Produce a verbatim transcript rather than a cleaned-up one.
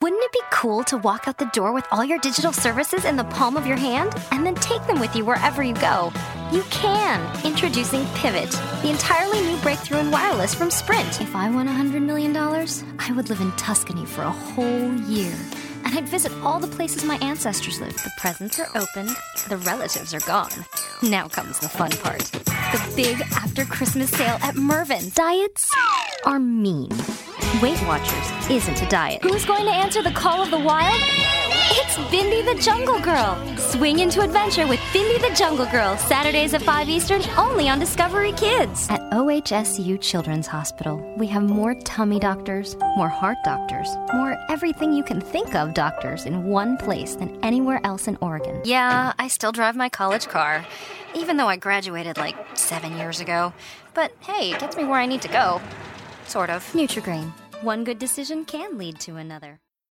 Wouldn't it be cool to walk out the door with all your digital services in the palm of your hand and then take them with you wherever you go? You can! Introducing Pivot, the entirely new breakthrough in wireless from Sprint. If I won one hundred million dollars, I would live in Tuscany for a whole year. And I'd visit all the places my ancestors lived. The presents are opened, the relatives are gone. Now comes the fun part. The big after-Christmas sale at Mervyn. Diets are mean. Weight Watchers isn't a diet. Who's going to answer the call of the wild? It's Bindi the Jungle Girl. Swing into adventure with Bindi the Jungle Girl, Saturdays at five Eastern, only on Discovery Kids. At O H S U Children's Hospital, we have more tummy doctors, more heart doctors, more everything you can think of doctors in one place than anywhere else in Oregon. Yeah, I still drive my college car, even though I graduated like seven years ago. But hey, it gets me where I need to go. Sort of. Nutri-Grain. One good decision can lead to another.